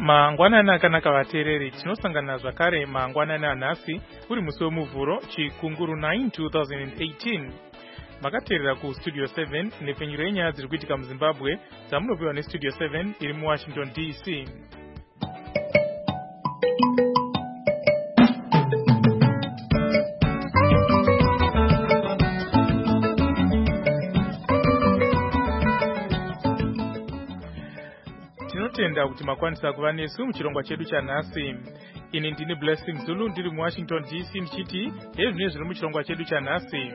Mangwanani akanaka vateereri, tinosangana zvakare mangwanani anhasi uri musi wemuvhuro chikunguru 9 2018. Makateerera kustudio 7 nepfenyuro yenyaya dziri kuitika muZimbabwe dzamunopiwa nestudio 7 iri muWashington DC. Tinotenda kuti makwanisa kuva nesu muchirongwa chedu chanhasi. Ini ndini Blessing Zulu ndiri muWashington DC ndichiti hezvine zviri muchirongwa chedu chanhasi.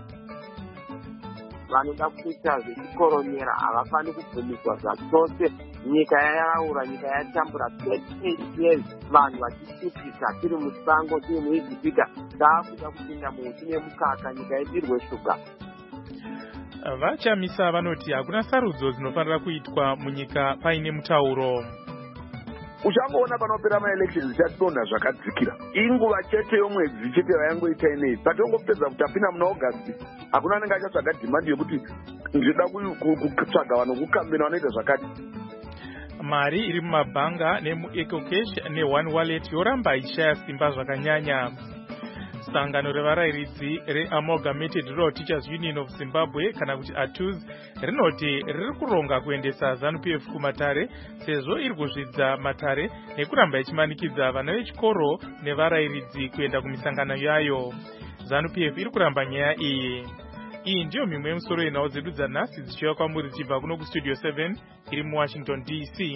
Vanoda kuita zvechikoronyera havafani kubvumiswa zvachose. Nyika yaraura, nyika yatambura 38 years vanhu vachishupika tiri musango tiri muIjipita taakuda kupinda muuti nemukaka nyika yedirwe shuga. Vachamisa vanoti hakuna sarudzo dzinofanira kuitwa munyika paine mutauro. Uchangoona panopera maelections chatidonha zvakadzikira. Inguva chete yomwedzi chete vayangoita inei. Patongopedza kutapinda muna August. Hakuna anenge achatsvaga demand yokuti ndinoda kutsvaga vanhu kukambena vanoita zvakati. Mari iri mumabhanga nemuEcocash neOne Wallet yoramba ichishaya simba zvakanyanya. Sangano revarayiridzi reAmalgamated Rural Teachers Union of Zimbabwe kana kuti ATUZ rinoti riri kuronga kuendesa ZANU-PF kumatare sezvo iri kuzvidza matare nekuramba ichimanikidza vana vechikoro nevarayiridzi kuenda kumisangano yayo. ZANU-PF iri kuramba nyaya iyi. Iyi ndiyo mimwe yemusoro yenhau dzedu dzanhasi dzichiuya kwamuri dzichibva kuno kustudio 7 iri muWashington DC.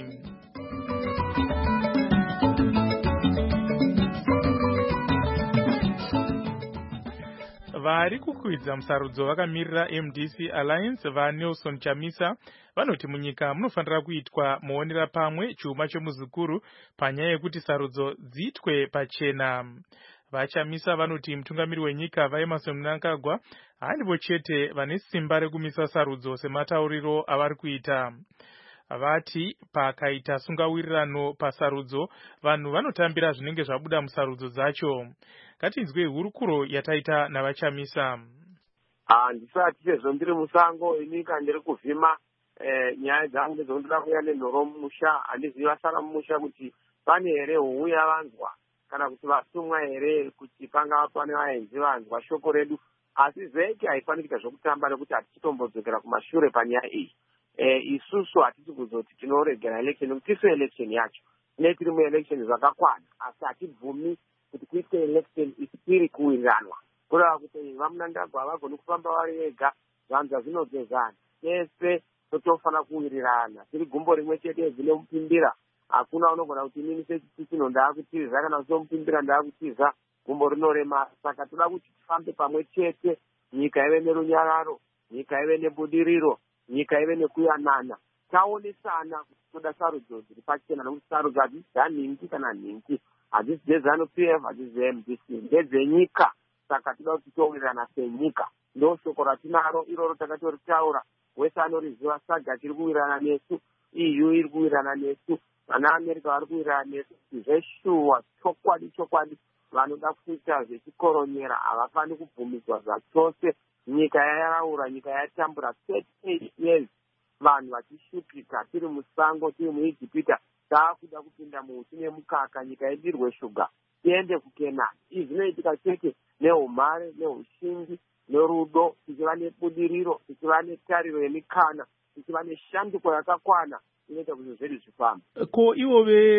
Vari kukwidza musarudzo vakamirira MDC Alliance vaNelson Chamisa vanoti munyika munofanira kuitwa muonera pamwe chuma chemuzukuru panyaya yekuti sarudzo dziitwe pachena. VaChamisa vanoti mutungamiri wenyika vaEmmerson Mnangagwa handivo chete vane simba rekumisa sarudzo sematauriro avari kuita. Vati pakaita sungawirirano pasarudzo vanhu vanotambira zvinenge zvabuda musarudzo dzacho. Ngatinzwe hurukuro yataita navaChamisa. Ndisati sezvo ndiri musango inika ndiri kuvhima nyaya dzangu ndedzondoda kuuya nenhoro mumusha. Handizivi vasara mumusha kuti pane here huhu yavanzwa kana kuti vatumwa here kuti panga pane vaenzi vanzwa shoko redu. Asi zveke haifani kuita zvokutamba nekuti hatichitombodzokera kumashure panyaya iyi. Isusu hatisi kuzoti tinoregera election nekuti tisu election yacho tiri muelection zvakakwana asi hatibvumi kuti kuitwe election isiri kuwiranwa kureva kuti vaMnangagwa havagoni kufamba vari vega zvanza zvinogezana tese totofanira kuwirirana tiri gumbo rimwe chete zvine mupimbira hakuna unogona kuti inini sechitsino ndaakutiza kana somupimbira ndaakutiza gumbo rinorema saka toda kuti tifambe pamwe chete nyika ive nerunyararo nyika ive nebudiriro nyika ive nekuyanana taonesana kuti toda sarudzo dziri pachena nokuti sarudzo hadzisi dzaningi kana ningi hadzisi dzeZANU-PF hadzisi dzeMDC ndedzenyika saka toda kuti towirirana senyika ndo shoko ratinaro iroro takatoritaura wese anoriziva saga tiri kuwirirana nesu EU iri kuwirirana nesu vana America vari kuwirirana nesu zveshuwa chokwadi vanoda kuita zvechikoronyera havafani kubvumiswa zvachose. Nyika yaraura, nyika yatambura 38 years vanhu vachishupika tiri musango tiri muIjipita taakuda kupinda muuti nemukaka nyika yedirwe shuga tiende kuKenani. Izvi zvinoitika chete neumhare neushingi nerudo tichiva nebudiriro tichiva netariro yemikana tichiva neshanduko yakakwana inoita kuti zvedu zvifambe. Ko ivo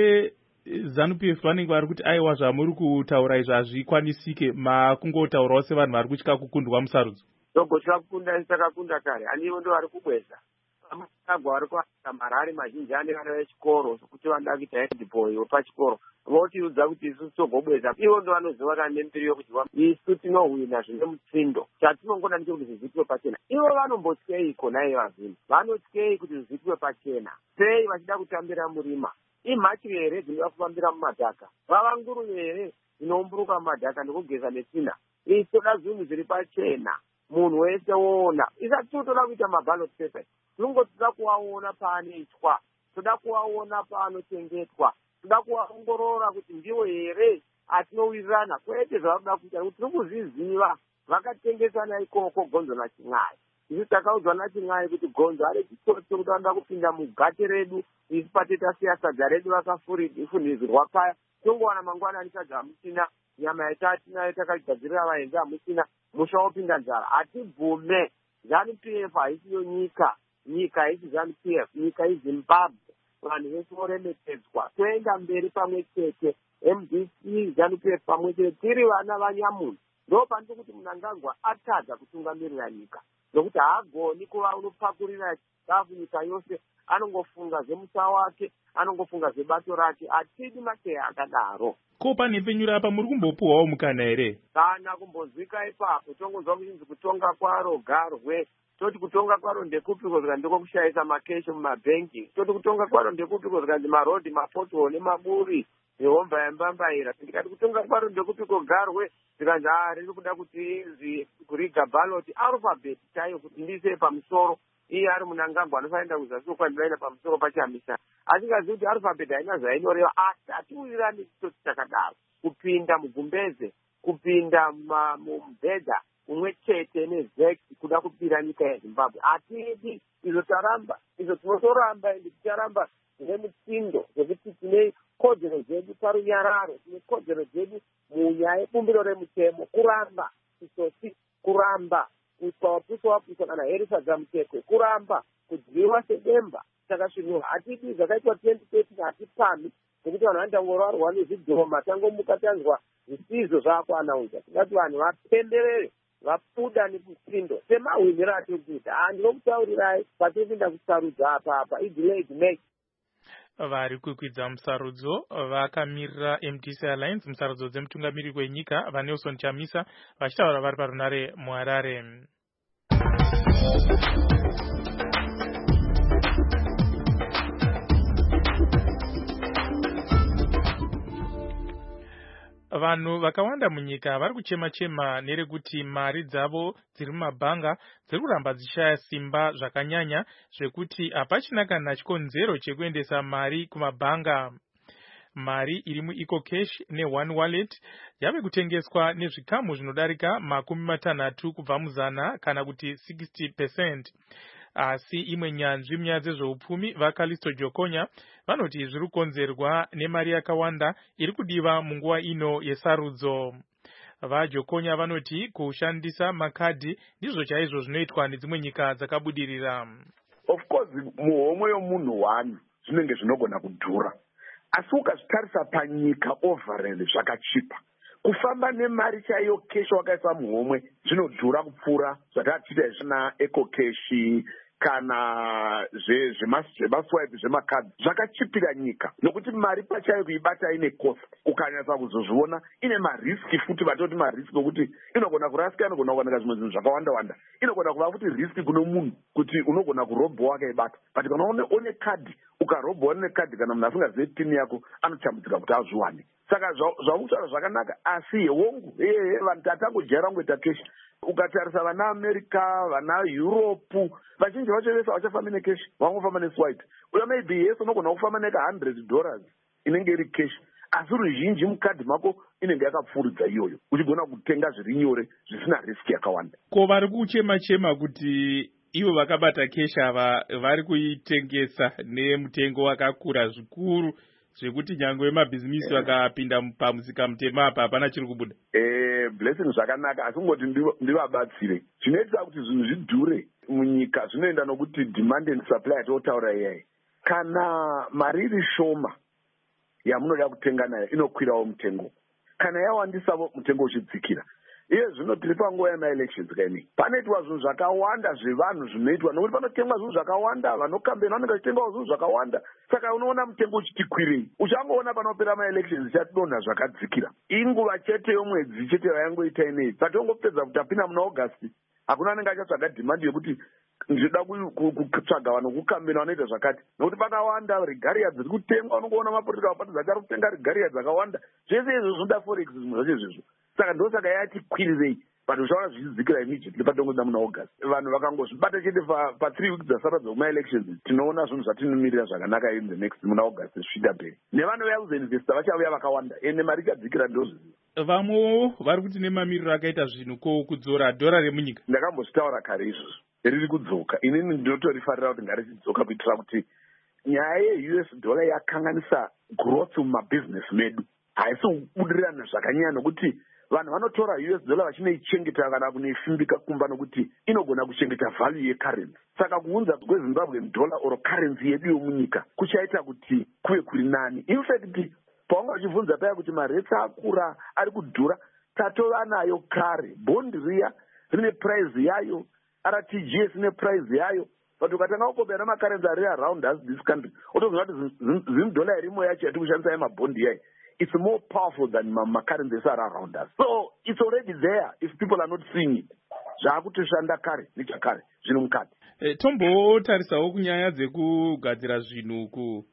veZANU-PF vanenge vari kuti aiwa zvamuri kutaura izvi hazvikwanisike makungotaurawo sevanhu vari kutya kukundwa musarudzo. Dogotya kukunda takakunda kare anivo ndo vari kubweza Mnangagwa vari kuita marari mazhinji ane vana vechikoro sokuti vanoda kuita headboy wepachikoro votiudza kuti isu togobweza ivo ndo vanoziva kana nembiri yokuti isu tinohwina zvine mutsindo chatinongoda ndechekuti zviziviwe pachena. Ivo vanombotyei kona iye vazvino vanotyei kuti zviziviwe pachena sei vachida kutambira murima imhachi here dzinoda kufambira mumadhaka vavanguru here dzinomburuka mumadhaka nekugeza netsina. Isi toda zvinhu zviri pachena munhu wese woona isati toda kuita maballot papers toda kuvaona paanoitwa toda kuvaona paanochengetwa toda kuvaongorora kuti ndivo here atinowirirana kwete zvavanoda kuita nekuti tiri kuzviziva vakatengesana ikoko Gonzo naChin'ai. Isu takaudzwa naChin'ai kuti Gonzo ari chitsotso kuti vanoda kupinda mugate redu isi patitasiya sadza redu vakafunhidzirwa paya tongowana mangwanani sadza hamusina, nyama yatinayo takagadzirira vaenzi hamusina, musha wopinda nzara. Hatibvume. ZANU-PF haisiyo nyika haisi ZANU-PF, nyika iZimbabwe. Vanhu vese voremekedzwa, toenda mberi pamwe chete, MDC ZANU-PF pamwe chete, tiri vana vanyamunhu. Ndo panzi kuti Mnangagwa atadza kutungamirira nyika, nokuti haagoni kuva unopakurira chikafu nyika yose, anongofunga zvemusa wake, anongofunga zvebato rake. Hatidi mateya akadaro. Ko pane penyura apa muri kumbopuwawo mukana here? Kana kumbozvika ipapo tongonzwa kuchinzi kutonga kwaro garwe. Toti kutonga kwaro ndekupi kozika ndiko kushayisa makesho mumabhengi. Toti kutonga kwaro ndekupi kozika marodhi, mapoto nemaburi nehomba yambambaira. Ndikati kutonga kwaro ndekupi kogarwe zikanzi riri kuda kuti kuriga ballot alphabet chaiyo kuti ndise pamusoro. Iye ari Mnangagwa anofanira kuzasi kwandiraina pamusoro pachamisa. Asingazivi kuti alphabet haina zvainoreva, asi hatiwirirani chitoti chakadaro. Kupinda mugumbeze, kupinda mubhedha umwe chete nevex kuda kupira nyika yeZimbabwe. Hatidi izvo taramba, izvo tinotoramba ende ticharamba nemutsindo zvekuti tine kodzero dzedu parunyararo, tine kodzero dzedu munyaya yebumbiro remutemo, kuramba isoti, kuramba kuiswa wapuso kana herisa dzamutekwe, kuramba kudyiwa sedemba takasvinura. Hatidi zvakaitwa 2013 hatipami, nekuti vanhu vanotangorwarwa nezvidhoma, tangomuka tanzwa zvisizvo zvaakuanaudza. Tingati vanhu vapemberere, vapuda nemutsindo semahwiniro atiri kuita. Handinokutaurirai patopinda kusarudza apa idelayed make. Vari kukwidza musarudzo vakamirira MDC Alliance musarudzo dzemutungamiriri wenyika vaNelson Chamisa vachitaura vari parunare muHarare. Vanhu vakawanda munyika vari kuchema-chema nerekuti mari dzavo dziri mumabhanga dziri kuramba dzichishaya simba zvakanyanya zvekuti hapachina kana chikonzero chekuendesa mari kumabhanga. Mari iri muEcoCash neOne Wallet yave kutengeswa nezvikamu zvinodarika 60 kubva muzana kana kuti 60%. Asi imwe nyanzvi munyaya dzezveupfumi vaKalisto Jokonya vanoti zviri kukonzerwa nemari yakawanda iri kudiwa munguva ino yesarudzo. VaJokonya vanoti kushandisa makadhi ndizvo chaizvo zvinoitwa nedzimwe nyika dzakabudirira. Of course muhomwe yomunhu wani zvinenge zvinogona kudhura, asi ukazvitarisa panyika overall zvakachipa. Kufamba nemari chaiyo keshi wakaisa muhomwe zvinodhura kupfuura zvatatiita zvina EcoCash kana zvemaswipe zvemakadhi zvakachipira nyika, nokuti mari pachayo kuibata ine cost. Ukanyatsa kuzozviona ine mariski futi, vatoti mariski okuti inogona kurasika, inogona kuwanika zvimwe zvinhu zvakawanda-wanda, inogona kuva futi riski kuno munhu kuti unogona kurobhwa wakaibata. But kana une kadhi ukarobhwa nekadhi, kana munhu asingazivi pini yako anotambudzika kuti azviwane. Saka zvamutaura zvakanaka, asi hongu vanhu tatangojaira kungoita keshi. Ukatarisa vana America, vana Europe, vazhinji vacho vese vachafambi nekeshi, vangofamba neswipe. Uya maybe yes unogona kufamba $100 inenge iri keshi, asi ruzhinji mukadhi mako inenge yakapfuuridza iyoyo, uchigona kutenga zviri nyore zvisina riski yakawanda. Ko vari kuchema-chema kuti ivo vakabata keshi ava vari kuitengesa nemutengo wakakura zvikuru zvekuti nyangwe vemabhizimisi vakapinda pamusika mutema apa hapana chiri kubuda. Blessing zvakanaka, asi kungoti ndivabatsire. Zvinoita kuti zvinhu zvidhure munyika zvinoenda nokuti demand and supply atotaura iyai. Kana mari iri shoma yamunoda kutenga nayo inokwirawo mutengo, kana yawandisawo mutengo uchidzikira. Iye zvino tiri panguva yemaelections kaini, panoitwa zvinhu zvakawanda zvevanhu zvinoitwa, nokuti panotengwa zvinhu zvakawanda, vanokambena vanenge vachitengawo zvinhu zvakawanda. Saka unoona mutengo uchiti kwirei. Uchangoona panopera maelections chatidonha zvakadzikira. Inguva chete yomwedzi chete vayangoita inei, patongopedza kuti tapinda muna August hakuna anenge achatsvaga demand yekuti ndinoda kutsvaga vanhu kukambena vanoita zvakati, nokuti pakawanda regaria dziri kutengwa. Unongoona mapolitika apatidza achari kutenga regaria dzakawanda. Zvese izvo zvinoda forex, zvinhu zvacho izvozvo. Saka ndosaka yati kwirirei, vanhu uchaona zvichidzikira immediately patongoda muna August. Vanhu vakangozvibata chete pa 3 weeks dzasara dzekumaelections, tinoona zvinhu zvatinomirira zvakanaka in the next muna August zvisvika mberi. Nevanouya kuzoinvesta vachauya vakawanda, ende mari ichadzikira ndozviziva. Vamwewo vari kuti nemamiriro akaita zvinhu ko kudzora dhora remunyika. Ndakambozvitaura kare izvozvo, riri kudzoka. Inini ndinotorifarira kuti ngarichidzoka kuitira kuti nyaya yeUS dollar yakanganisa growth mumabhizinesi medu, haisi kubudirana zvakanyanya nokuti vanhu vanotora US dollar vachinoichengeta kana kunoifimbika kumba nokuti inogona kuchengeta value yecurrency. Saka kuunza kweZimbabwe dollar or currency yedu yomunyika kuchaita kuti kuve kuri nani. In fact, paunga uchibvunza paya kuti maretsi akura ari kudhura, tatova nayo kare. Bond riya rine price yayo, RTGS rine price yayo. But ukatanga kukombera makarenzi ari around us this country, otoziva kuti zimdola irimo yacho yati kushandisa yemabondi yayi, it's more powerful than currencies are around us. So it's already there if people are not seeing it. Zvakutoshanda kare nechakare zvino mukati. Tombotarisawo kunyaya dzekugadzira zvinhu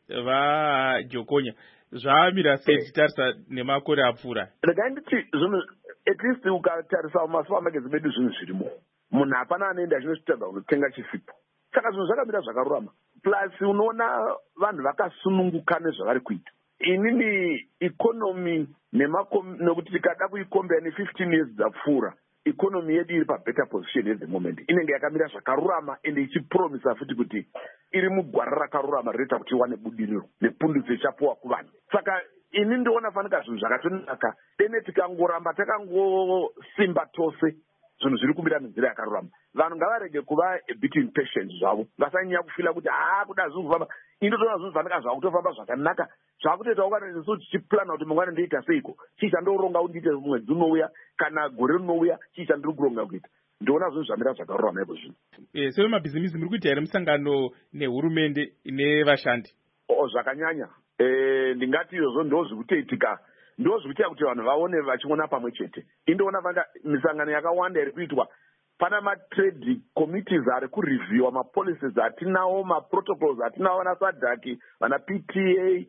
kuvaJokonya zvamira sei tichitarisa nemakore apfuura. Regai nditi zvinhu at least ukatarisa masupamaketi medu zvinhu zvirimo, munhu hapana anoenda achinosvitadza kunotenga chisipo. Saka zvinhu zvakamira zvakarurama, plus unoona vanhu vakasununguka nezvavari kuita. Inini economy nekuti tikada kuikombera ne15 years dzapfuura, economy yedu iri pabetter position at the moment. Inenge yakamira zvakarurama ende ichipromisa futi kuti iri mugwara rakarurama rinoita kuti iwane budiriro nepundutso ichapuwa kuvanhu. Saka ini ndiona fanika zvinhu zvakatonaka dene tikangoramba takangosimba tose zvinhu zviri kumira nenzira yakarurama. Vanhu ngavarege kuva a bit impatient zvavo, vasanyanya kufila kuti kuda zvinhu kufamba. Indotoona zvinhu zvakanaka zvakutofamba zvakanaka, zvakutoita ukanoziso tichiplana kuti mangwana ndoita seiko, chii chandooronga kuti ndiite mwedzi unouya kana gore rinouya, chii chandiri kuronga kuita. Ndiona zvinhu zvamira zvakarurama ipo zvino. Sevemabhizimisi muri kuita here musangano nehurumende nevashandi? Zvakanyanya. Ndingati izvozvo ndozvikutoitika, ndozvikuita kuti vanhu vaone vachiona pamwe chete. Indoona vanga misangano yakawanda iri kuitwa. Pana matrade committees ari kureviewa mapolicies atinawo, maprotocols atinawo, vana SADC, vana PTA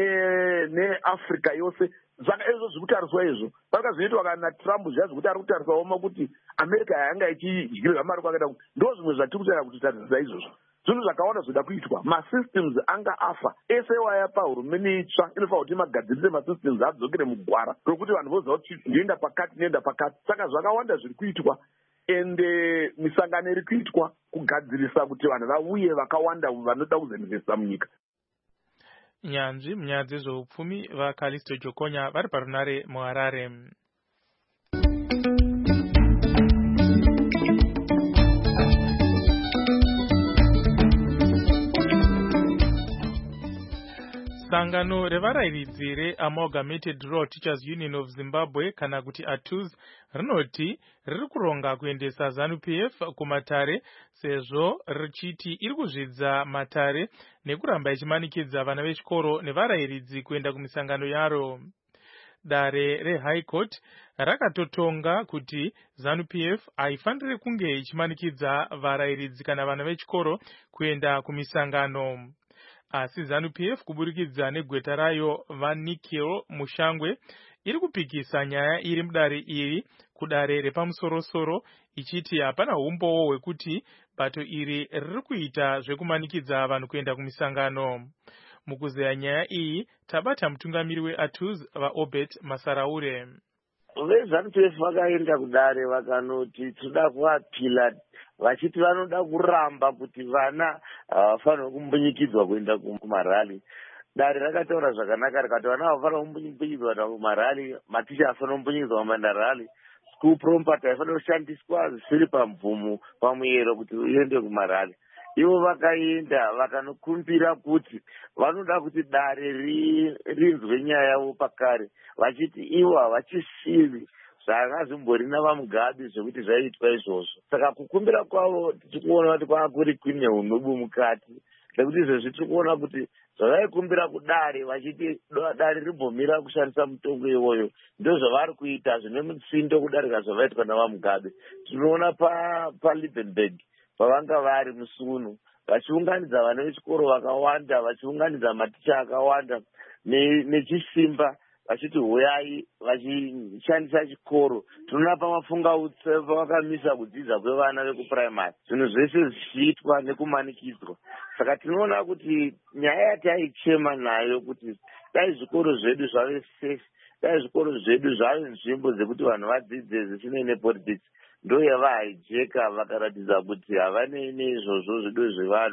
neAfrica yose. Zvaka izvo zvikutariswa izvo vakazvinoitwa kana Trump zviya zvekuti ari kutarisawo kuti America yanga ichidyirwa mari kwakaita kuti ndo zvimwe zvatiri kutaura kuti tarisisa izvozvo. Zvinhu zvakawanda zvoda kuitwa, masystems anga afa ese waya pahurumende itsva inofanira kuti magadzirise masystems adzokere mugwara rokuti vanhu voziva kuti ndinoenda pakati. Saka zvakawanda zviri kuitwa ende misangano iri kuitwa kugadzirisa kuti vanhu vauye vakawanda vanoda kuzoinvesta munyika. Nyanzvi munyaya dzezveupfumi vaKalisto Jokonya vari parunare muHarare. Sangano revarayiridzi reAmalgamated Rural Teachers Union of Zimbabwe kana kuti ATUZ rinoti riri kuronga kuendesa ZANU-PF kumatare sezvo richiti iri kuzvidza matare nekuramba ichimanikidza vana vechikoro nevarayiridzi kuenda kumisangano yaro. Dare reHigh Court rakatotonga kuti ZANU-PF haifaniri kunge ichimanikidza varayiridzi kana vana vechikoro kuenda kumisangano. Asi ZANU-PF kuburikidza negweta rayo vaNikhil Mushangwe iri kupikisa nyaya iri mudare iri kudare repamusorosoro ichiti hapana umbowo hwekuti bato iri riri kuita zvekumanikidza vanhu kuenda kumisangano. Mukuzeya nyaya iyi tabata mutungamiri weATUZ vaObert Masaraure. VeZANU-PF vakaenda kudare vakanoti toda kuapila vachiti vanoda kuramba kuti vana havafanira kumbunyikidzwa kuenda kumarali. Dare rakataura zvakanaka rikati vana havafanira kumbunyikidzwa kuenda kumarali, maticha havafanira kumbunyikidzwa kumarali, school property haifanira kushandiswa zvisiri pamvumo pamuyero kuti uende kumarali. Ivo vakaenda vakanokumbira kuti vanoda kuti dare rinzwe nyaya yavo pakare, vachiti ivo havachisivi zvakazomborina vaMugabe zvekuti zvaiitwa izvozvo. Saka kukumbira kwavo tichikuona kuti kwakuri kuine unubu mukati, nekuti izvezvi tiri kuona kuti zvavaikumbira kudare vachiti dare rimbomira kushandisa mutongo iwoyo ndo zvavari kuita zvine mutsindo kudarika zvavaitwa navaMugabe. Tinoona paLibenberg pavanga vari musunu vachiunganidza vana vechikoro vakawanda, vachiunganidza maticha akawanda nechisimba vachiti huyai vachishandisa chikoro. Tinoona pamafungautse pavakamisa kudzidza kwevana vekupuraimari, zvinhu zvese zvichiitwa nekumanikidzwa. Saka tinoona kuti nyaya yataichema nayo kuti dai zvikoro zvedu zvave safe, dai zvikoro zvedu zvave nzvimbo dzekuti vanhu vadzidze zvisinei nepolitics, ndo yavahaijeka vakaratidza kuti havanei neizvozvo zvido zvevanhu.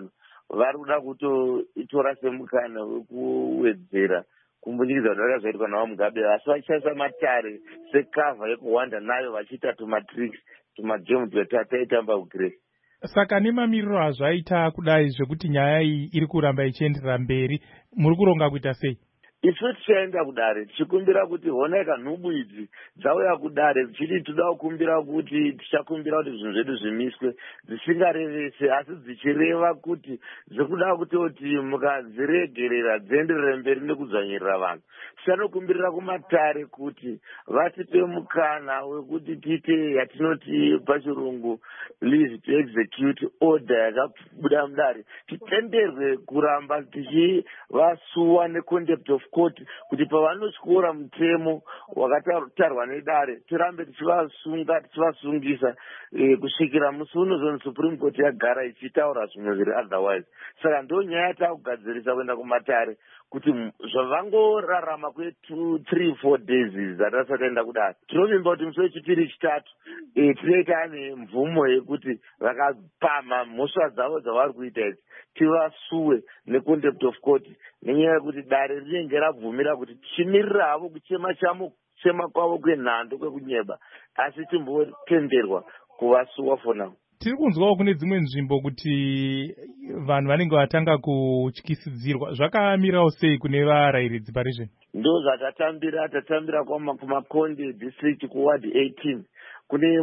vari kuda kutoitora semukana wekuwedzera kumbunyikidzwa zvakanga zvaitwa navo Mugabe, asi vachishandisa matare sekavha yekuhwanda nayo vachiita tumatricks tumagemu taitamba kuGrace. Saka nemamiriro azvaita kudai zvekuti nyaya iyi iri kuramba ichienderera mberi, muri kuronga kuita sei? Isu tichaenda kudare tichikumbira kuti honaika nhubu idzi dzauya kudare dzichiti toda kukumbira kuti tichakumbira kuti zvinhu zvedu zvimiswe, dzisingarevese asi dzichireva kuti dzikuda kutoti mukadziregerera dzienderere mberi nekudzvanyirira vanhu. Tichanokumbirira kumatare kuti vatipe mukana wekuti tiite yatinoti pachirungu leave to execute order yakabuda mudare, titenderwe kuramba tichivasuwa necontempt of court kuti pavanotyora mutemo wakatarwa nedare tirambe tichivasungisa kusvikira musi unozoni Supreme Court yagara ichitaura zvimwe zviri otherwise. Saka ndo nyaya takugadzirisa kuenda kumatare kuti zvavangorarama kwe2-3-4 days dzatasati taenda kudare. Tinovimba kuti musi wechipiri chitatu tinoita nemvumo yekuti vakapama mhosva dzavo dzavari kuita idzi tivasuwe necontempt of court, nenyaya yekuti dare rinenge rabvumira kuti tichimirira havo kuchema kwavo kwenhando kwekunyeba, asi timbotenderwa kuvasuwa for now. Tiri kunzwawo kune dzimwe nzvimbo kuti vanhu vanenge vatanga kutyisidzirwa. Zvakamirawo sei kune varayiridzi pari zvino? Ndo zvatatambira kumakonde district kuward 18 kune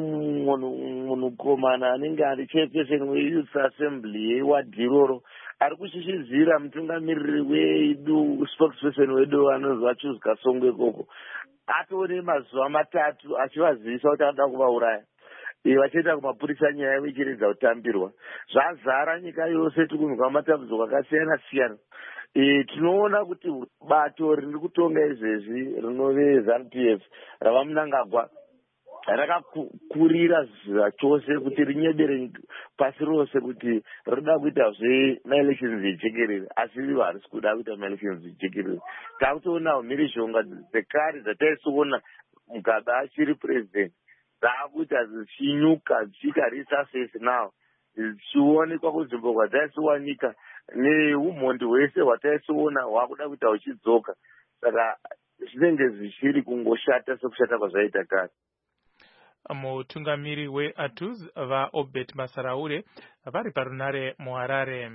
munhukomana anenge ari chairperson weYouth Assembly yeward iroro ari kushishizira mutungamiriri wedu spokesperson wedu anonzi vaChuzi Kasongo ikoko. Atone mazuva 3 achivazivisa kuti anoda kuvauraya. Vachienda kumapurisa nyaya ichiridza kutambirwa. Zvazara nyika yose tikunzwa matambudziko akasiyana siyana. Tinoona kuti bato riri kutonga izvezvi rinove ZANU-PF rava Mnangagwa rakakurira zvachose kuti rinyedere pasi rose kuti rinoda kuita zvemaelections zvijekerere, asi ivo harisi kuda kuita maelections zvijekerere. Takutoona mhirizhonga dzekare dzataisiona Mugabe achiri president dzakuita dzichinyuka dzichiita resurface now, dzichionekwa kunzvimbo kwadzaisowanika neumhondi hwese hwataisiona hwakuda kuita huchidzoka. Saka zvinenge zvichiri kungoshata sekushata kwazvaita kare. Mutungamiri weATUZ vaObert Masaraure vari parunare muHarare.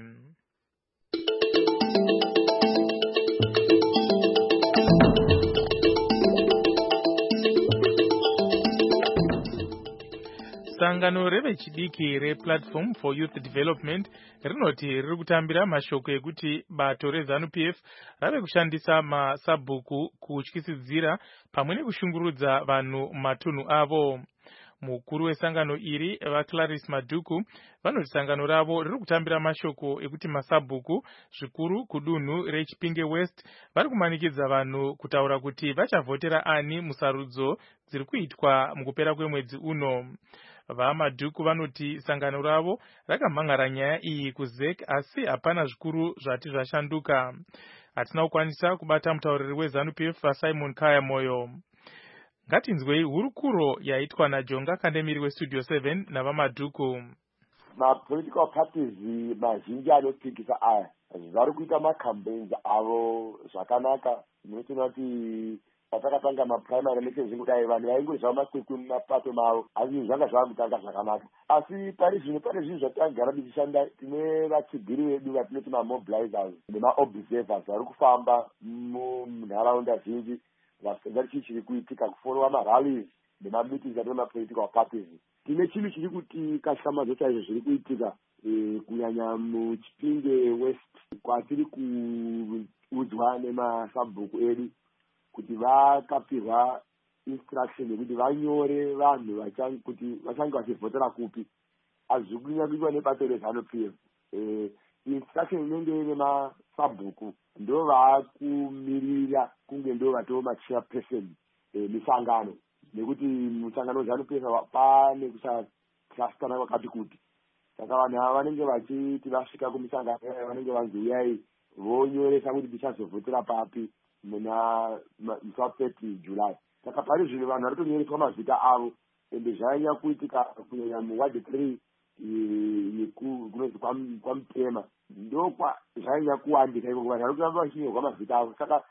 Sangano revechidiki rePlatform for Youth Development rinoti riri kutambira mashoko ekuti bato reZANU-PF rave kushandisa masabhuku kutyisidzira pamwe nekushungurudza vanhu matunhu avo. Mukuru wesangano iri vaClarice Madhuku vanoti sangano ravo riri kutambira mashoko ekuti masabhuku zvikuru kudunhu reChipinge West vari kumanikidza vanhu kutaura kuti vachavhotera ani musarudzo dziri kuitwa mukupera kwemwedzi uno. VaMadhuku vanoti sangano ravo rakamhangara nyaya iyi kuZEC asi hapana zvikuru zvati zvashanduka. Hatina kukwanisa kubata mutauriri weZANU-PF vaSimon Kaya Moyo. Ngatinzwei hurukuro yaitwa naJonga Kandemiri weStudio 7 navaMadhuku. Political parties mazhinji anopikisa aya vari kuita macampaigns avo zvakanaka. Inotina kuti patakatanga maprimary elections kudai vanhu vaingozva makwikwi mumapato mavo, asi zvanga zvakutanga zvakanaka. Asi pari zvino pane zvinhu zvatagara tichishanda. Tine vatsibhiri vedu vatinoti mamobilizers nemaobservers vari kufamba munharaunda zhinji vasinga chiri kuitika kuforowa marallies nemameetings ati mapolitical parties. Tine chinhu chiri kuti kashamadzo chaizvo zviri kuitika kunyanya muChipinge West kwatiri kuudzwa nemasabhuku edu kuti vakapirwa instruction yekuti vanyore vanhu kuti vachange vachivhotera kupi. Hazviri kunyanyiwa nebato reZANU-PF. Instruction inenge ine masabhuku ndo vakumirira kunge ndo vatoo machairperson misangano, nekuti musangano weZANU-PF pane kusatrastana kwakati kuti. Saka vanhu ava vanenge vachiti vasvika kumisangano vanenge vanzi uyai vonyoresa kuti tichazovhotera papi muna 30 July. Saka pari zvino vanhu vari kunyoreswa mazita avo, ende zvainya kuitika kunyanya muward 3 kunonzi kwaMutema ndokwa zvainya kuwandika iko vanhu vari kuramba vachinyorwa mazita avo. Saka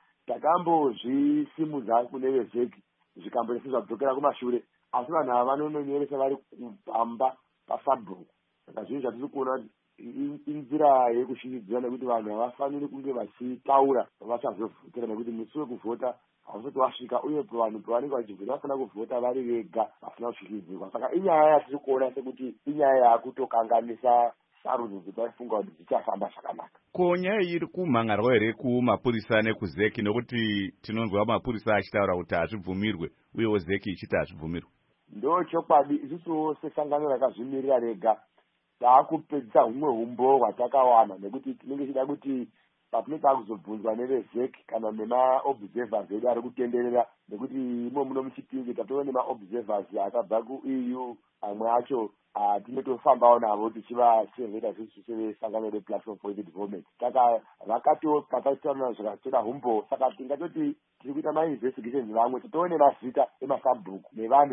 takambozvisimudza kune vezeki zvikamboisa zvadzokera kumashure, asi vanhu ava vanononyoresa vari kupamba pasabhuku. Saka zvinhu zvatiri kuona kuti inzira yekushingidzira, nekuti vanhu havafaniri kunge vachitaura vachazovhotera, nekuti musi wekuvhota hausati wasvika, uye vanhu pavanenge vachivhota vafanira kuvhota vari vega vasina kushikidzirwa. Saka inyaya yatiri kuona sekuti inyaya yakutokanganisa sarudzo dzataifunga kuti dzichafamba zvakanaka. Ko nyaya iri kumhangarwa here kumapurisa nekuzeki, nokuti tinonzwa mapurisa achitaura kuti hazvibvumirwe uyewo zeki ichiti hazvibvumirwe? Ndo chokwadi, isusuwo sesangano rakazvimirira rega taakupedzisa humwe umbo hwatakawana, nekuti tinenge tichida kuti patinenge takuzobvunzwa nevezeki kana nemaobservers edu ari kutenderera, nekuti imo muno muchipinge tatova nemaobservers akabva kuEU, amwe acho tinotofambawo navo tichivasevheta sisi sevesangano replatform for the development. Saka vakatopatsaurana zvakatoda humbo. Saka tingatoti tiri kuita mainvestigations vamwe totove nemazita emasabhuku nevanhu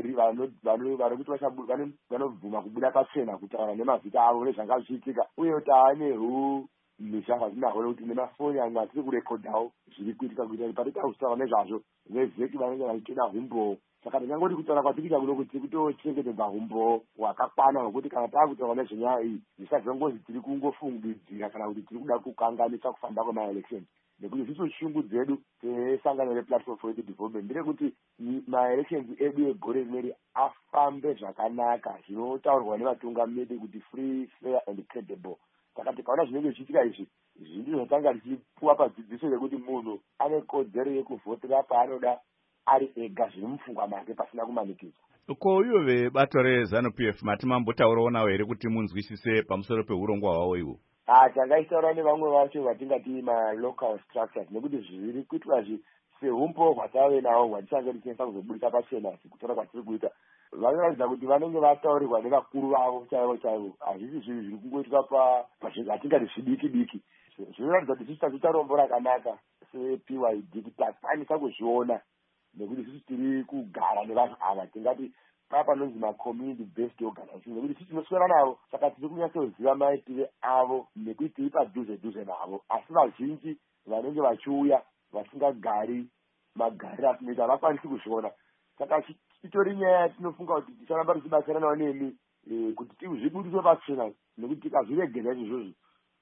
vari kuti vanobvuma kubuda pachena kutaura nemazita avo nezvanga zvichiitika, uye taane mhizha zvatinahwo nekuti nemafoni amwe atiri kurekodhawo zviri kuitika kuita kuti patita kutaura nezvazvo vezeki vanenge vachitoda humbo. Saka ndingangoti kutaura kwatiriita kuno kuti tiri kutochengetedza humbo hwakakwana hwekuti kana taakutaura nezvenyaya iyi zvisazongozi tiri kungofungidzira kana kuti tiri kuda kukanganisa kufamba kwemaelections, nekuti isusu shungu dzedu sesangano replatform for the development nderekuti maelections edu egore rineri afambe zvakanaka, zvinotaurwa nevatungamiri kuti free, fair and credible. Saka tikaona zvinenge zvichiitika izvi ndizvo zvatanga tichipuwa padzidziso yekuti munhu ane kodzero yekuvhotera paanoda ari ega zviri mupfungwa make pasina kumanikidzwa. Ko ivo vebato reZANU-PF mati mambotaurawo navo here kuti munzwisise pamusoro peurongwa hwavo ihwo? Tangaitaura nevamwe vacho vatingati malocal structures, nekuti zviri kuitwa sehumbo hwatave nawo hwatichange tichinesa kuzobudisa pachena kutaura kwatiri kuita, vanoratidza kuti vanenge vataurirwa nevakuru vavo chaivo chaivo. Hazvisi zvinhu zviri kungoitwa zvatingati zvidiki diki. Zvinoratidza kuti isusu takuita rombo rakanaka sePYD kuti takwanisa kuzviona, nekuti isusu tiri kugara nevanhu ava tingati panonzi macommunity based organization, nekuti isusu tinoswera navo. Saka tiri kunyatsoziva maitire avo nekuti tiri padhuze navo, asi vazhinji vanenge vachiuya vasingagari magariro atinoita havakwanisi kuzviona. Saka itori nyaya yatinofunga kuti ticharamba tichibatsiranawo nemi kuti tizvibudiswe pachena, nekuti tikazviregedza izvozvo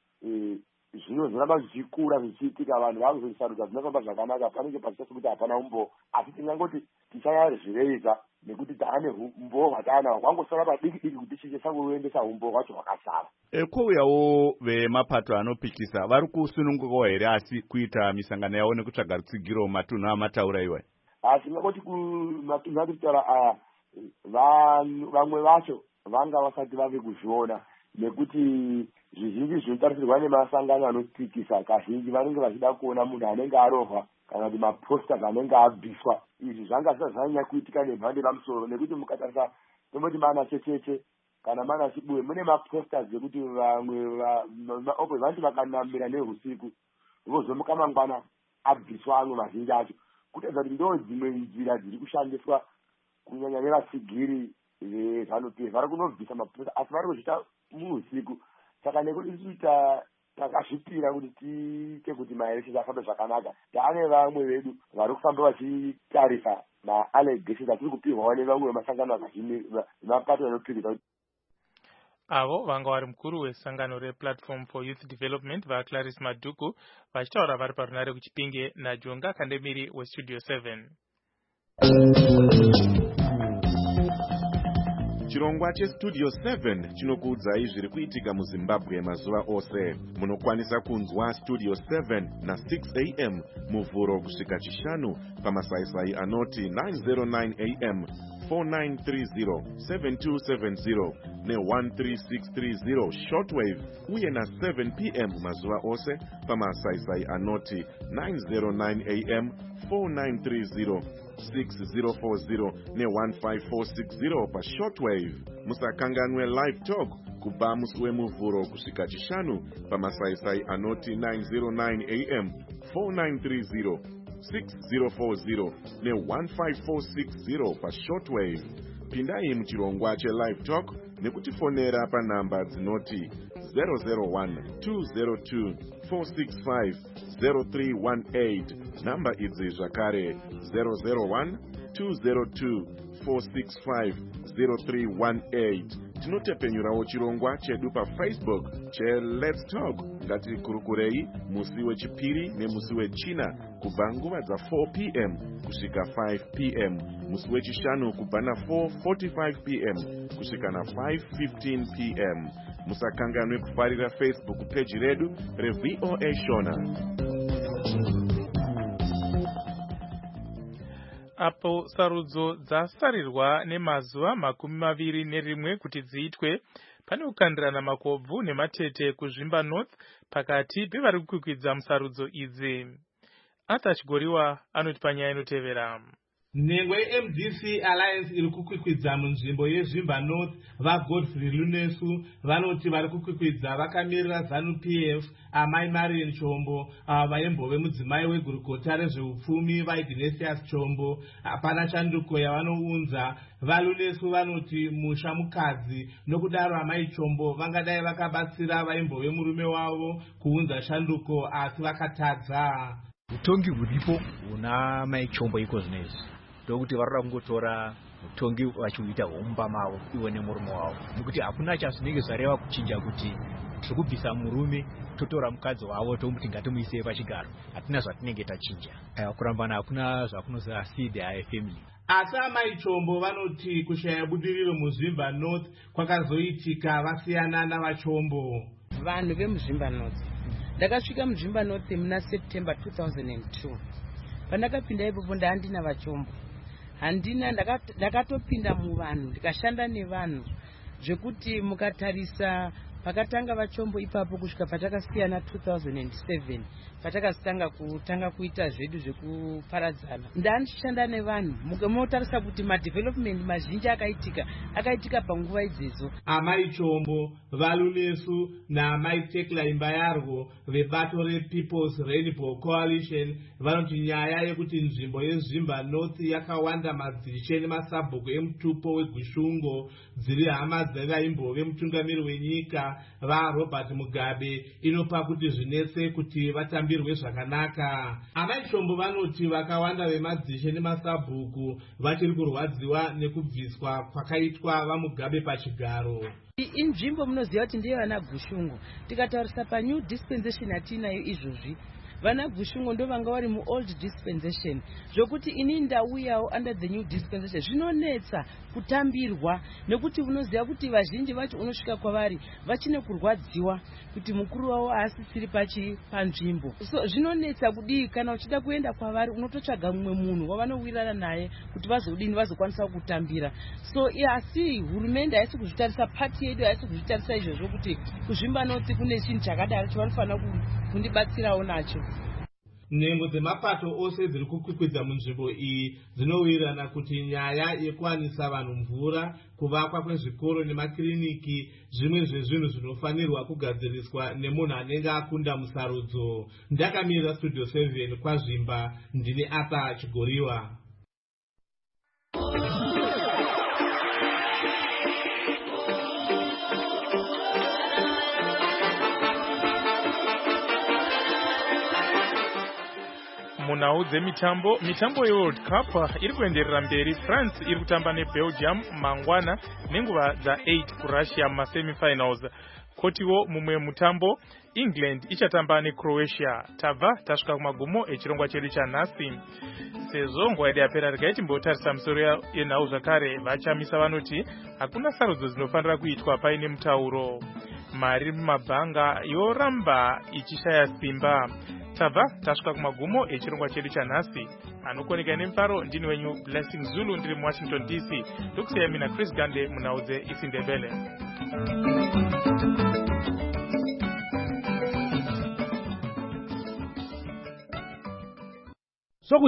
zvinozoramba zvichikura zvichiitika, vanhu vakuzosarudza dzinofamba zvakanaka, panenge pachita sekuti hapana umbo. Asi tingangoti tichazvireisa nekuti taane umbo hwataanawo hwangosara padiki diki kuti tichisangoendesa umbo hwacho hwakasara. Kwouyawo vemapato anopikisa vari kusunungukawo here asi kuita misangano yavo nekutsvaga rutsigiro matunhu amataura iwayo? Tingangoti kumatunhu atiri kutaura aya vamwe vacho vanga vasati vave kuzviona, nekuti zvizhinji zvinotarisirwa nemasangano anopikisa kazhinji vanenge vachida kuona munhu anenge arohwa kana kuti maposters anenge abviswa. Izvi zvanga zvisati zvanyanya kuitika nemhando yepamusoro, nekuti mukatarisa tomoti mana checheche kana mana chibuwe mune maposters ekuti vamwe vanoti vakanamira neusiku vozomuka mangwana abviswa amwe mazhinji acho, kutaridza kuti ndo dzimwe nzira dziri kushandiswa kunyanya nevatsigiri veZANU-PF vari kunobvisa maposters asi vari kuzviita muusiku. Saka nekuti isusu takazvipira kuti tiite kuti maelections afambe zvakanaka, taane vamwe vedu vari kufamba vachitarisa maallegations atiri kupihwawo nevamwe vemasangano akazvimapato anopikisa. Avo vanga vari mukuru wesangano replatform for youth development vaClarice Madhuku vachitaura vari parunare kuchipinge naJonga Kandemiri westudio 7. Chirongwa chestudio 7 chinokuudzai zviri kuitika muZimbabwe mazuva ose. Munokwanisa kunzwa studio 7 na 6 am muvhuro kusvika chishanu pamasaisai anoti 909 am 4930 7270 ne13630 shortwave, uye na 7 pm mazuva ose pamasaisai anoti 909 am 4930 6040 ne15460 pashortwave. Musakanganwe live talk kubva musi wemuvhuro kusvika chishanu pamasaisai anoti 909 am 4930 6040 ne15460 pashortwave. Pindai muchirongwa chelive talk nekutifonera panhamba dzinoti 001-202-465-0318. Namba idzi zvakare 001-202-465-0318. Tinotepenyurawo chirongwa chedu paFacebook cheLet's Talk. Ngatikurukurei musi wechipiri nemusi wechina kubva nguva dza 4 p.m. kusvika 5 p.m. musi wechishanu kubva na 4:45 p.m. kusvika na 5:15 p.m. musakanganwe kufarira Facebook page redu reVOA Shona. Apo sarudzo dzasarirwa nemazuva 21 kuti dziitwe, pane kukandirana makobvu nematete kuzvimba North pakati pevari kukwikwidza musarudzo idzi. Arthur Chigoriwa anoti panyaya inotevera. Nhengo yeMDC Alliance iri kukwikwidza munzvimbo yezvimba North, vaGodfrey Lunesu vanoti vari kukwikwidza vakamirira ZANU-PF, Amai Marian Chombo, vaimbove mudzimai wegurukota rezveupfumi vaIgnatius Chombo. Hapana shanduko yavanounza. VaLunesu vanoti musha mukadzi, nokudaro Amai Chombo vangadai vakabatsira vaimbove murume wavo kuunza shanduko, asi vakatadza. Utongi huripo una Amai Chombo iko zvinezvi ndokuti varora kungotora utongi vachiuita homba mavo iwo nemurume wavo, nekuti hakuna chazvinenge zvareva kuchinja kuti tiri kubvisa murume totora mukadzi wavo tomuti ngatimuisei pachigaro. Hatina zvatinenge tachinja, kurambana hakuna zvakunoziva seed family. Asi Amai Chombo vanoti kushaya budiriro muzvimba North kwakazoitika vasiyana navaChombo. Vanhu vemuzvimba North, ndakasvika muzvimba North muna September 2002. Pandakapinda ipopo ndandina vaChombo, handina, ndakatopinda muvanhu ndikashanda nevanhu zvekuti mukatarisa pakatanga vaChombo ipapo kusvika patakasiyana 2007 patakatanga kuita zvedu zvekuparadzana. Ndandishanda nevanhu mukamotarisa kuti madevelopment mazhinji akaitika panguva idzedzo. Amai Chombo, VaLunesu naAmai Tekla Imbayarwo vebato rePeople's Rainbow Coalition vanoti nyaya yekuti nzvimbo yezvimba North yakawanda madzishe nemasabhuku emutupo wegushungo dziri hama dzavaimbove mutungamiri wenyika vaRobert Mugabe inopa kuti zvinetse kuti vatambirwe zvakanaka. Amai Chombo vanoti vakawanda vemadzishe nemasabhuku vachiri kurwadziwa nekubviswa kwakaitwa vaMugabe pachigaro. Inzvimbo munoziva kuti ndiye vana Gushungu. Tikatarisa paNew Dispensation hatinayo izvozvi. Vana Gushungu ndo vanga vari muOld Dispensation. Zvokuti ini ndauyawo under the New Dispensation zvinonetsa kutambirwa, nekuti unoziva kuti vazhinji vacho unosvika kwavari vachine kurwadziwa kuti mukuru wavo asisiri panzvimbo. So zvinonetsa kudii kana uchida kuenda kwavari unototsvaga mumwe munhu wavanowirirana naye kuti vazokwanisa kutambira. So asi hurumende haisi kuzvitarisa, pati yedu haisi kuzvitarisa izvozvo kuti kuzvimba North kune chinhu chakadaro chavanofanira kundibatsirawo nacho. Nhengo dzemapato ose dziri kukwikwidza munzvimbo iyi dzinowirirana kuti nyaya yekuwanisa vanhu mvura, kuvakwa kwezvikoro nemakiriniki zvimwe zvezvinhu zvinofanirwa kugadziriswa nemunhu anenge akunda musarudzo. Ndakamirira Studio 7 kwaZvimba, ndine Arthur Chigoriwa. Munhau dzemitambo, mitambo yeWorld Cup iri kuenderera mberi. France iri kutamba neBelgium mangwana nenguva dza8 kuRussia mumasemifinals. Kotiwo mumwe mutambo England ichatamba neCroatia. Tabva tasvika kumagumo echirongwa chedu chanhasi. Sezvo nguva yedu yapera, regai timbotarisa misoro yenhau zvakare. Vachamisa vanoti hakuna sarudzo dzinofanira kuitwa paine mutauro. Mari mumabhanga yoramba ichishaya simba. Tabva tasvika kumagumo echirongwa chedu chanhasi. Anokoneka nemufaro ndini wenyu Blessing Zulu, ndiri muWashington DC. Ndokusiyai mina Chris Gande munhau dzeIsindebele.